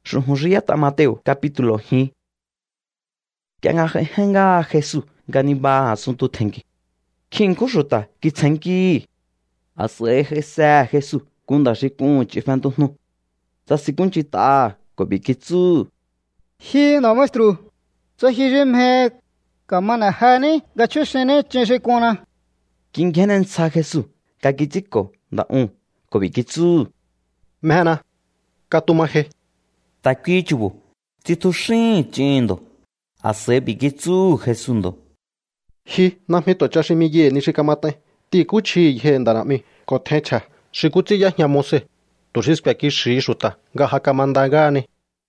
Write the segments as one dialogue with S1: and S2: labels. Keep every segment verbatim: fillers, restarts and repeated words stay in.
S1: Shujuriata Mateo capítulo hi. Kianga henga Jesús ganiba asunto tengi. King kushuta kitsengi. Ase hesa Jesús kunda shikun chifantu nu. Tasikun chita kobikitsu.
S2: Hi na maestro. So hijim he kamana hani gachushene chenshikona.
S1: King genen sa Jesús kakichiko da un kobikitsu.
S3: Mehana katumaje.
S1: Takichubu titushin chindo. Ase bikitsu Jesundo.
S3: Hi nami to chashimiye nishikamate. Ti kuchi ye ndarami kotecha. Shikuchi ya nyamose. Tushispia kishi shuta ga hakamanda gani.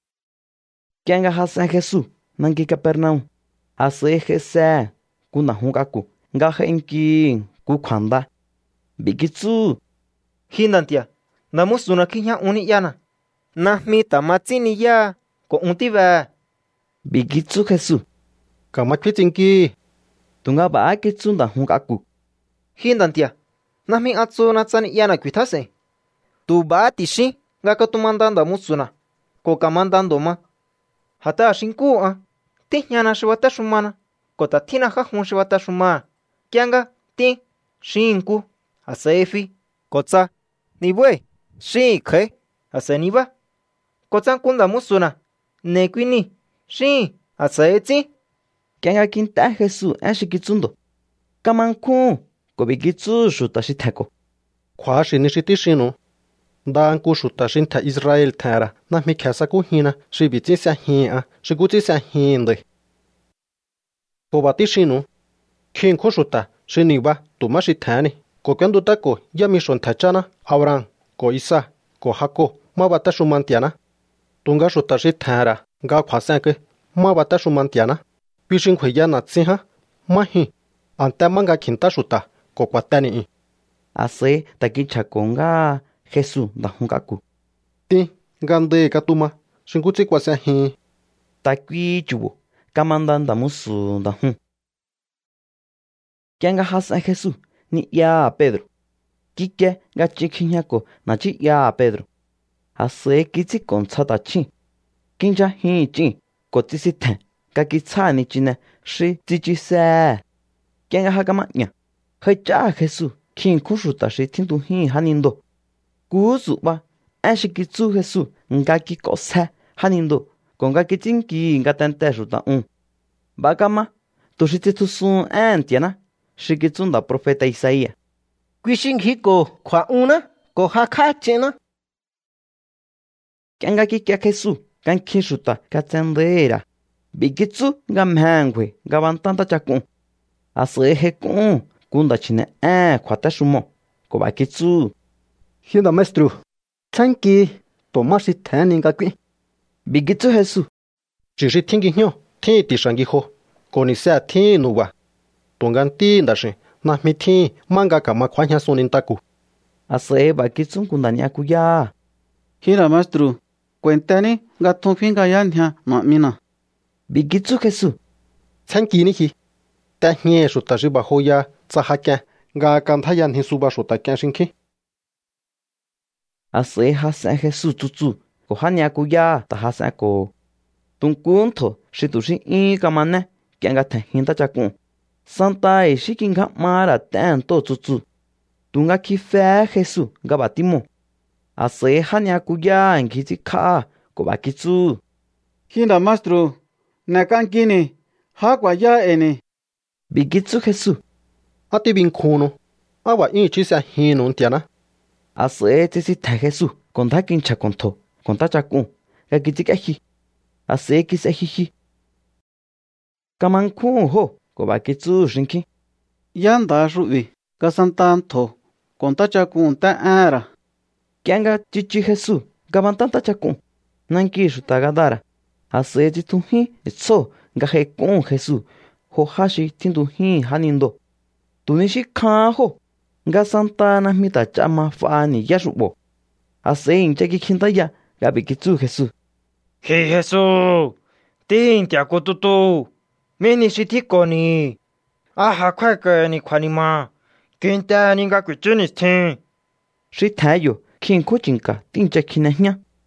S1: Kianga hasa Jesús nangi Capernaum. Ase hesa kuna hungaku. Nga henki kukwanda. Bikitsu.
S4: Hinantia. Namusuna kinya uni yana. Nahmi tamatsini ya ko untiva.
S1: Bikitsu Jesús.
S3: Kamachitsinki.
S1: Tunga ba kitsu da hungaku.
S4: Hinantia. Nahmi atsu natsani yana kuitase. Tu ba tishi nga katumandanda musuna. Ko kamandando ma. Hata shinku a. Tinyana shiwata shumana. Ko tatina hahun shiwata shuma. Kianga ti shinku. Asefi. Kotsa. Nibwe. Shi khe. Aseniba. Kotsa kunda musuna. Nekwini. Shi. Asaetsi.
S1: Kianga kinta Jesús ashikitsundo. Kamankun. Ko bikitsu shuta shitako.
S3: Kwa shi nishitishino. Dan ku shuta shinta Israel tara. Nami kasa ku hina. Shibitsi sa hina. Shikutsi sa hindi. Ko batishino. Kin ku shuta. Shiniba. Tumashitani. Ko kendo tako. Yamishon tachana. Abraham. Ko Isa. Ko Hako. Mabata shumantiana. Tunga shuta shitara. Ga kwa sanke. Mabata shumantiana. Pishin kweya na tsiha. Mahi. Anta manga kinta shuta. Ko kwatani.
S1: Ase takichakonga Jesús da hungaku.
S3: Ti. Gande katuma. Shinkutsi kwa sahi.
S1: Takwi chubu. Kamandanda musu da hun. Kianga hasa Jesús ni ya Pedro. Kike gachikinyako na chi ya Pedro. Ase kitsi konchata chi. Kinja hi chi. Kotisite. Kakitsa ni chine. Shi tichi se. Kianga hakamanya. Hecha Jesús. Kin kushuta shi tintu hi hanindo. Kuzu ba. Ashikitsu Jesús. Ngaki kose hanindo. Konga kitsinki ngatente shuta un. Bakama. Tushititu sun entiana. Shikitsunda profeta Isaías.
S4: Kwishin hiko kwa una. Ko haka chena.
S1: Kianga kikia Jesús. Kan kishuta katsendera. Bikitsu gamhangwe. Gabantanta chakun. Ase hekun. Kunda chine eh kwata shumo. Ko bakitsu.
S2: Hina maestro. Tsanki. Tomashi tani ngakwi.
S1: Bikitsu Jesús.
S3: Chishi tingi nyo. Ti tishangi ho. Ko nisa ti nuwa. Tungan ti ndashi. Nahmi ti manga kama kwanya sonintaku.
S1: Ase bakitsu kundania kuya.
S5: Hina maestro. Cuéntani gatun finga yanya mamina.
S1: Bikitsu Jesús.
S3: Tsanki nihi. Ta nye shuta shiba hoya. Tsahakya. Ga kantaya ni suba shuta kya shinki.
S1: Ase hasa Jesús tutsu. Ko hanya kuya ta hasa ko. Tunkunto shitushi i kamane. Kianga tahinta chakun. Santa e shikinga mara tanto tutsu. Tunga kife Jesús gabatimo. Ase hanya kuya enkiti ka. Ko bakitsu.
S5: Hinda maestro. Nakankini. Hakwa ya ene.
S1: Bikitsu Jesús.
S3: Ati binkuno. Awa inchi sa hino ntiana.
S1: Ase tisita Jesús. Konta kincha konto. Konta chakun. Kakitikahi. Ase kisahihi. Kamankun ho. Ko bakitsu shinki.
S5: Yanda shubi. Kasantanto. Konta chakun ta ara.
S1: Kianga chichi Jesús. Gabantanta chakun. Nanki shutagadara. Ase tituhi. Etso. Gahekun Jesús. Hohashi tinduhi hanindo. Tunishi kaho. Nga santa na mita chama fani yashubo. Ase inchaki kintaya. Gabikitsu Jesús.
S4: Hey Jesús. Tintia kututu. Mini shitikoni. Aha kweke ni kwanima. Kinta ninga kuchunis tin.
S1: Shitayo. Kin kuchinka tincha kinahnya.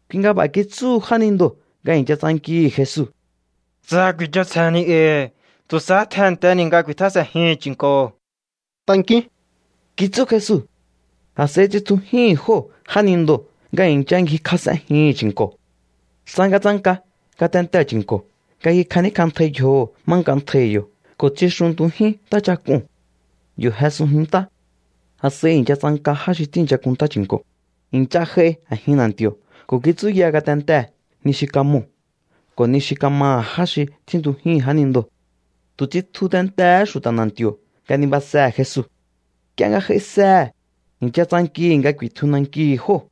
S1: Kinga ba ki tsu hanindo ga incha tsanki Jesús.
S4: Za quy cho chani e, tu sa than tên nga quy thasa hi chinko.
S3: Tanki.
S1: Ki tsu Jesús. Ase chi tu hi ho hanindo ga incha ngi khasa hi chinko. Sanga tsanka ka tenta chinko. Ga hi khani kan thai yo, mang kan thai yo. Ko chi shun tu hi ta cha kun. Yo Jesús hinta. Ase incha tsanka hashi tincha kun ta chinko. Incha he a hinantio. Ko ki tsu ya ga tenta nishikamu. Ko nishikama hashi tintu hi hanindo. Tu chi tu tenta shutanantio. Ga ni ba sa Jesús. Kya nga he sa. Incha tsanki nga kwi tunanki ho.